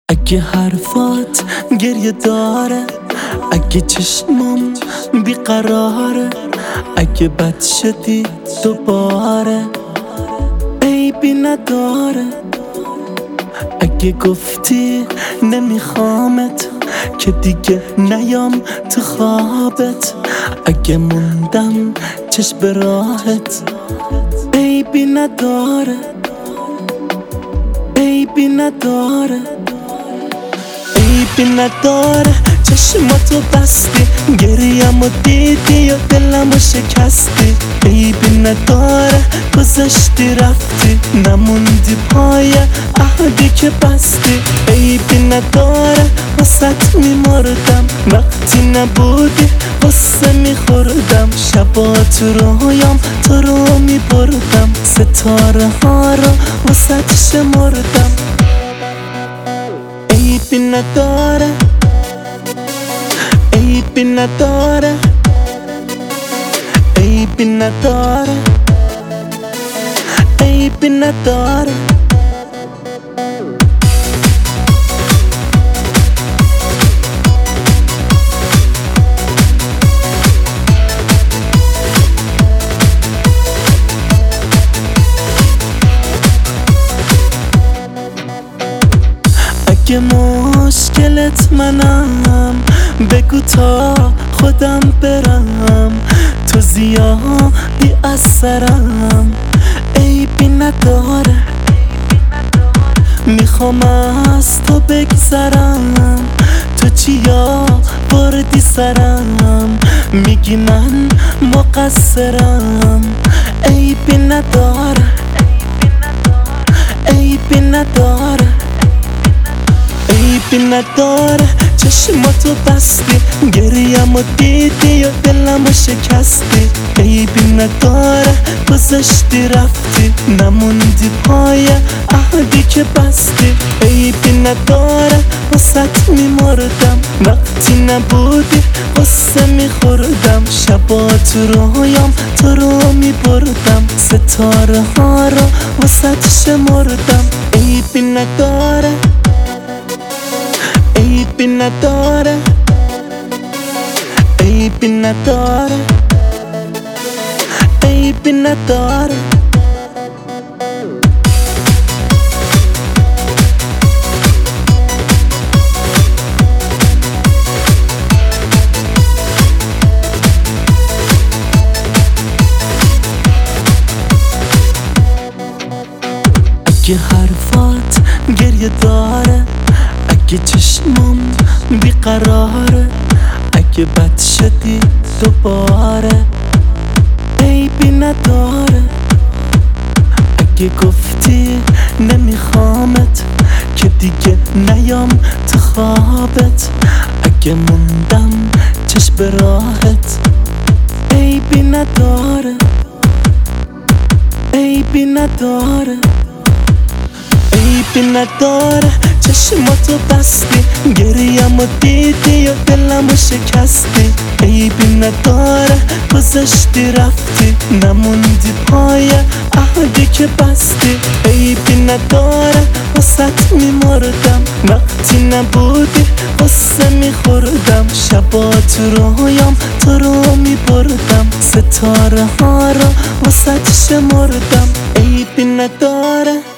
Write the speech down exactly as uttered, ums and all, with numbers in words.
اگه حرفات گریه داره، اگه چشمام بیقراره، اگه بد شدی دوباره عیبی نداره. اگه گفتی نمیخوامت که دیگه نیام تو خوابت، اگه موندم چشم به راحت عیبی نداره، عیبی نداره، عیبی نداره. چشماتو بستی، گریم و دیدی و دلمو شکستی. عیبی نداره گذشتی رفتی، نموندی پای عهدی که بستی. عیبی نداره واسط میمردم، وقتی نبودی غصه میخوردم. شبا تو رویام تو رو میبردم، ستاره ها رو واسط شمردم. عیبی نداره، عیبی نداره، عیبی نداره، عیبی نداره. اگه مشکلت منم بگو تا خودم برم، تو زیادی از سرم عیبی نداره. میخوام از تو بگذرم، تو چیا بردی سرم، میگی من مقصرم عیبی نداره، عیبی نداره، عیبی نداره. چشماتو بستی، گریم و دیدی و دلمو شکستی. عیبی نداره گذشتی رفتی، نموندی پای عهدی که بستی. عیبی نداره واسط میمردم، وقتی نبودی غصه میخوردم. شبا تو رویام تو رو میبردم، ستاره ها رو واسط شمردم. عیبی نداره، عیبی نداره، عیبی نداره، عیبی نداره. اگه حرفات گریه داره، اگه چشمام بیقراره، اگه بد شدی دوباره عیبی نداره. اگه گفتی نمیخوامت که دیگه نیام تو خوابت، اگه موندم چشم به راحت عیبی نداره، عیبی نداره، عیبی نداره. چشماتو بستی، گریم و دیدی و دلمو شکستی. عیبی نداره گذشتی رفتی، نموندی پای عهدی که بستی. عیبی نداره واسط میمردم، وقتی نبودی غصه میخوردم. شبا تو رویام تو رو میبردم، ستاره ها رو واسط شمردم. عیبی نداره،